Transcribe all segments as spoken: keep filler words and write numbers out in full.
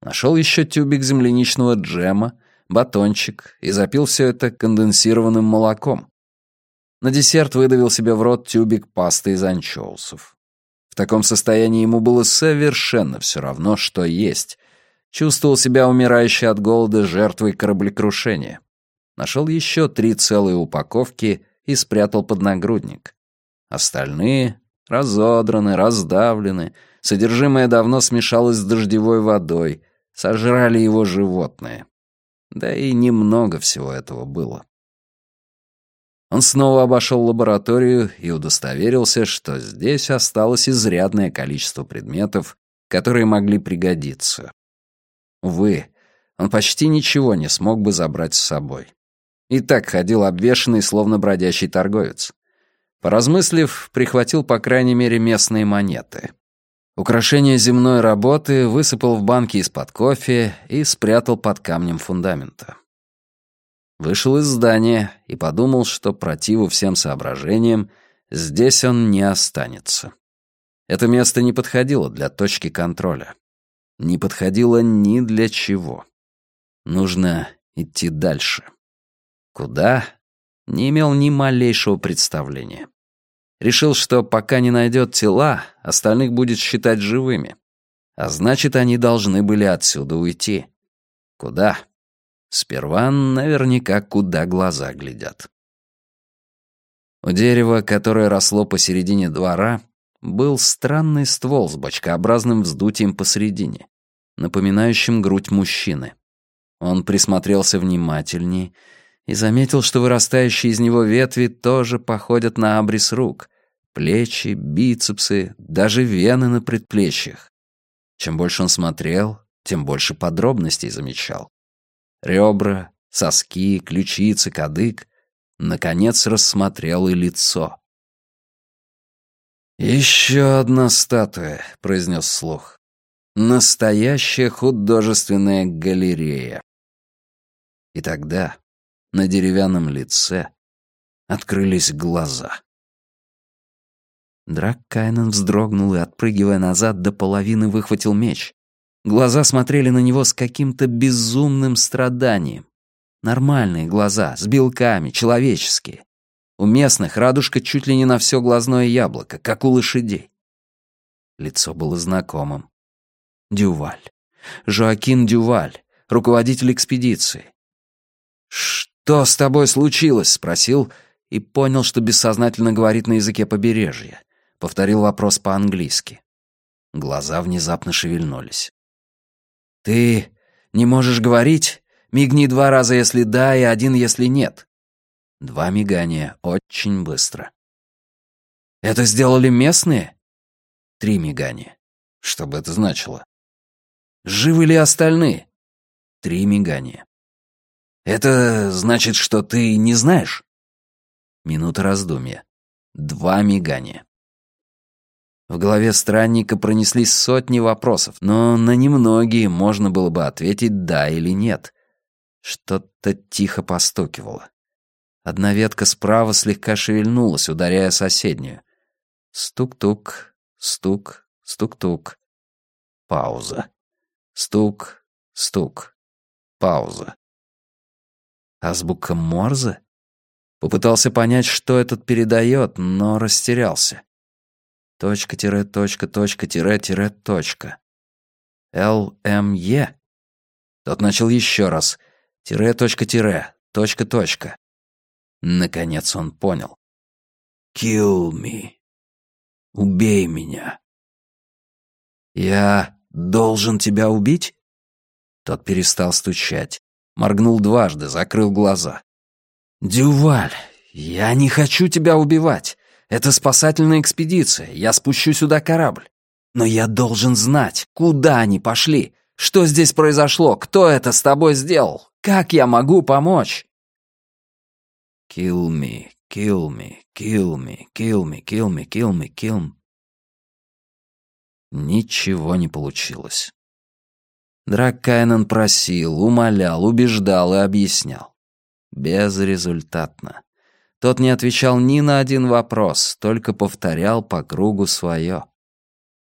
Нашел еще тюбик земляничного джема, батончик и запил все это конденсированным молоком. На десерт выдавил себе в рот тюбик пасты из анчоусов. В таком состоянии ему было совершенно все равно, что есть. Чувствовал себя умирающей от голода жертвой кораблекрушения. Нашел еще три целые упаковки и спрятал под нагрудник. Остальные разодраны, раздавлены, содержимое давно смешалось с дождевой водой, сожрали его животные. Да и немного всего этого было. Он снова обошел лабораторию и удостоверился, что здесь осталось изрядное количество предметов, которые могли пригодиться. Увы, он почти ничего не смог бы забрать с собой. И так ходил обвешанный, словно бродячий торговец. Поразмыслив, прихватил по крайней мере местные монеты. Украшения земной работы высыпал в банки из-под кофе и спрятал под камнем фундамента. Вышел из здания и подумал, что противу всем соображениям здесь он не останется. Это место не подходило для точки контроля. Не подходило ни для чего. Нужно идти дальше. Куда? Не имел ни малейшего представления. Решил, что пока не найдет тела, остальных будет считать живыми. А значит, они должны были отсюда уйти. Куда? Сперва наверняка куда глаза глядят. У дерева, которое росло посередине двора, был странный ствол с бочкообразным вздутием посередине, напоминающим грудь мужчины. Он присмотрелся внимательней и заметил, что вырастающие из него ветви тоже походят на абрис рук, плечи, бицепсы, даже вены на предплечьях. Чем больше он смотрел, тем больше подробностей замечал. Ребра, соски, ключицы, кадык. Наконец рассмотрел и лицо. «Еще одна статуя», — произнес вслух. «Настоящая художественная галерея». И тогда на деревянном лице открылись глаза. Драк Кайнен вздрогнул и, отпрыгивая назад, до половины выхватил меч. Глаза смотрели на него с каким-то безумным страданием. Нормальные глаза, с белками, человеческие. У местных радужка чуть ли не на все глазное яблоко, как у лошадей. Лицо было знакомым. Дюваль. Жоакин Дюваль, руководитель экспедиции. «Что с тобой случилось?» — спросил и понял, что бессознательно говорит на языке побережья. Повторил вопрос по-английски. Глаза внезапно шевельнулись. «Ты не можешь говорить? Мигни два раза, если да, и один, если нет». Два мигания, очень быстро. «Это сделали местные?» Три мигания. Что бы это значило? «Живы ли остальные?» Три мигания. «Это значит, что ты не знаешь?» Минута раздумья. Два мигания. В голове странника пронеслись сотни вопросов, но на немногие можно было бы ответить «да» или «нет». Что-то тихо постукивало. Одна ветка справа слегка шевельнулась, ударяя соседнюю. Стук-тук, стук, стук-тук. Пауза. Стук, стук. Пауза. Азбука Морзе? Попытался понять, что этот передает, но растерялся. Точка, тире, точка, точка, тире, тире, точка. Л М Е. Тот начал еще раз. Тире, точка, тире, точка, точка. Наконец он понял. Kill me. Убей меня. Я должен тебя убить? Тот перестал стучать. Моргнул дважды, закрыл глаза. Дюваль, я не хочу тебя убивать. Это спасательная экспедиция, я спущу сюда корабль. Но я должен знать, куда они пошли, что здесь произошло, кто это с тобой сделал, как я могу помочь. Kill me, kill me, kill me, kill me, kill me, kill me, kill me. Ничего не получилось. Драк Кайнен просил, умолял, убеждал и объяснял. Безрезультатно. Тот не отвечал ни на один вопрос, только повторял по кругу свое.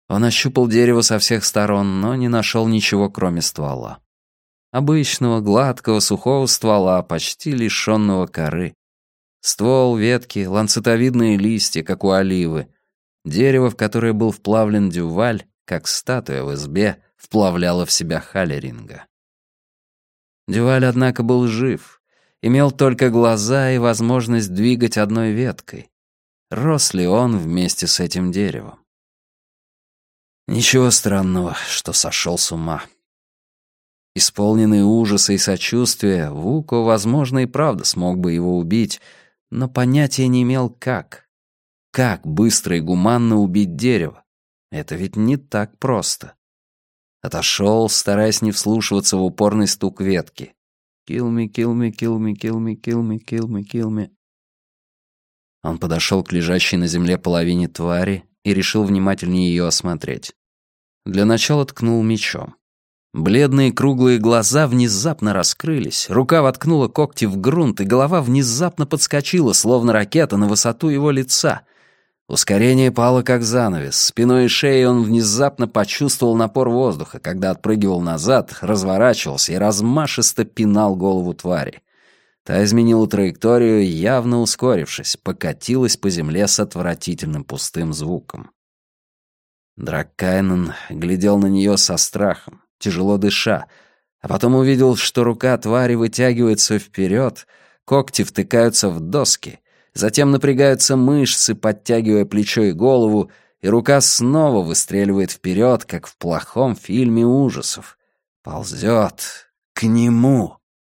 Он ощупал дерево со всех сторон, но не нашел ничего, кроме ствола. Обычного, гладкого, сухого ствола, почти лишенного коры. Ствол, ветки, ланцетовидные листья, как у оливы. Дерево, в которое был вплавлен Дюваль, как статуя в избе, вплавляло в себя Халлеринга. Дюваль, однако, был жив, имел только глаза и возможность двигать одной веткой. Рос ли он вместе с этим деревом? Ничего странного, что сошел с ума. Исполненный ужаса и сочувствия, Вуко, возможно, и правда смог бы его убить, но понятия не имел, как. Как быстро и гуманно убить дерево? Это ведь не так просто. Отошел, стараясь не вслушиваться в упорный стук ветки. «Kill me, kill me, kill me, kill me, kill me, kill me, kill me». Он подошел к лежащей на земле половине твари и решил внимательнее ее осмотреть. Для начала ткнул мечом. Бледные круглые глаза внезапно раскрылись, рука воткнула когти в грунт, и голова внезапно подскочила, словно ракета, на высоту его лица. Ускорение пало как занавес. Спиной и шеей он внезапно почувствовал напор воздуха, когда отпрыгивал назад, разворачивался и размашисто пинал голову твари. Та изменила траекторию, явно ускорившись, покатилась по земле с отвратительным пустым звуком. Драккайнен глядел на нее со страхом, тяжело дыша, а потом увидел, что рука твари вытягивается вперед, когти втыкаются в доски, затем напрягаются мышцы, подтягивая плечо и голову, и рука снова выстреливает вперед, как в плохом фильме ужасов. Ползет к нему.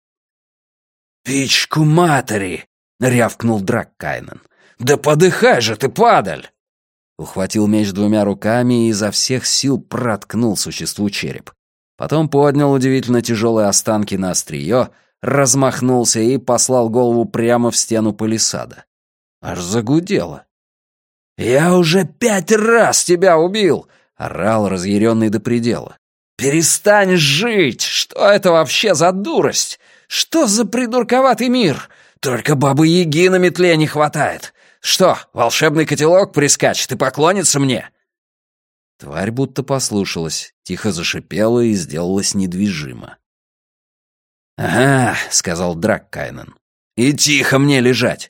«Пичку матери!» — рявкнул Драккайнен. «Да подыхай же ты, падаль!» Ухватил меч двумя руками и изо всех сил проткнул существу череп. Потом поднял удивительно тяжелые останки на острие, размахнулся и послал голову прямо в стену палисада. Аж загудело. «Я уже пять раз тебя убил!» — орал, разъяренный до предела. «Перестань жить! Что это вообще за дурость? Что за придурковатый мир? Только бабы-яги на метле не хватает! Что, волшебный котелок прискачет и поклонится мне?» Тварь будто послушалась, тихо зашипела и сделалась недвижима. «Ага», — сказал Драккайнен, — «и тихо мне лежать».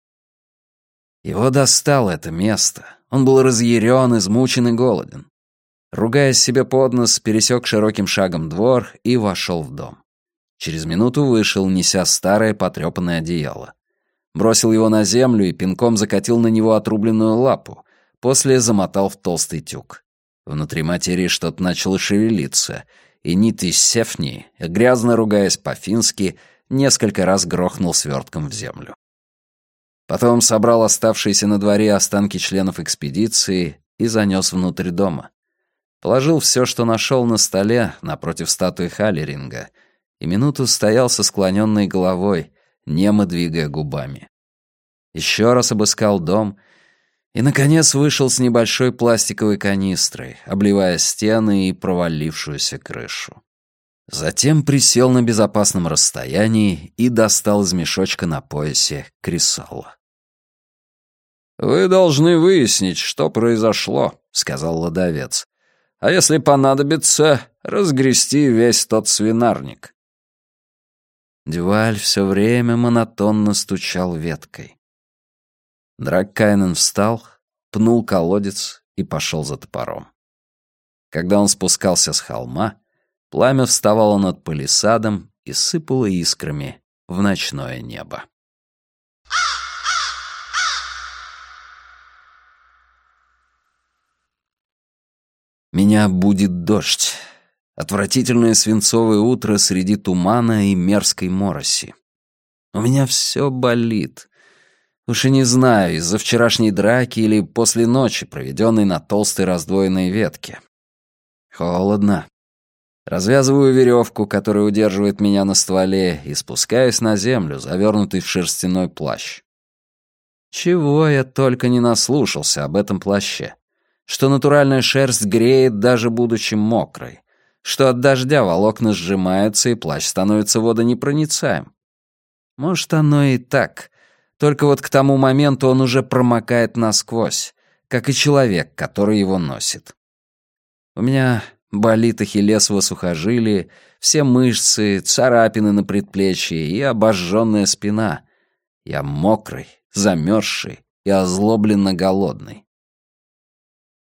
Его достало это место. Он был разъярен, измучен и голоден. Ругаясь себе под нос, пересек широким шагом двор и вошел в дом. Через минуту вышел, неся старое потрепанное одеяло. Бросил его на землю и пинком закатил на него отрубленную лапу, после замотал в толстый тюк. Внутри материи что-то начало шевелиться, и Нит из Сефни, грязно ругаясь по-фински, несколько раз грохнул свертком в землю. Потом собрал оставшиеся на дворе останки членов экспедиции и занес внутрь дома. Положил все, что нашел на столе напротив статуи Халлеринга, и минуту стоял со склоненной головой, немо двигая губами. Еще раз обыскал дом и, наконец, вышел с небольшой пластиковой канистрой, обливая стены и провалившуюся крышу. Затем присел на безопасном расстоянии и достал из мешочка на поясе кресало. «Вы должны выяснить, что произошло», — сказал лодовец. «А если понадобится, разгрести весь тот свинарник». Дюваль все время монотонно стучал веткой. Драккайнен встал, пнул колодец и пошел за топором. Когда он спускался с холма, пламя вставало над палисадом и сыпало искрами в ночное небо. Меня будет дождь. Отвратительное свинцовое утро среди тумана и мерзкой мороси. У меня все болит. Уж и не знаю, из-за вчерашней драки или после ночи, проведенной на толстой раздвоенной ветке. Холодно. Развязываю веревку, которая удерживает меня на стволе, и спускаюсь на землю, завернутый в шерстяной плащ. Чего я только не наслушался об этом плаще. Что натуральная шерсть греет, даже будучи мокрой. Что от дождя волокна сжимаются, и плащ становится водонепроницаем. Может, оно и так. Только вот к тому моменту он уже промокает насквозь, как и человек, который его носит. У меня болит ахиллесово сухожилие, все мышцы, царапины на предплечье и обожженная спина. Я мокрый, замерзший и озлобленно голодный.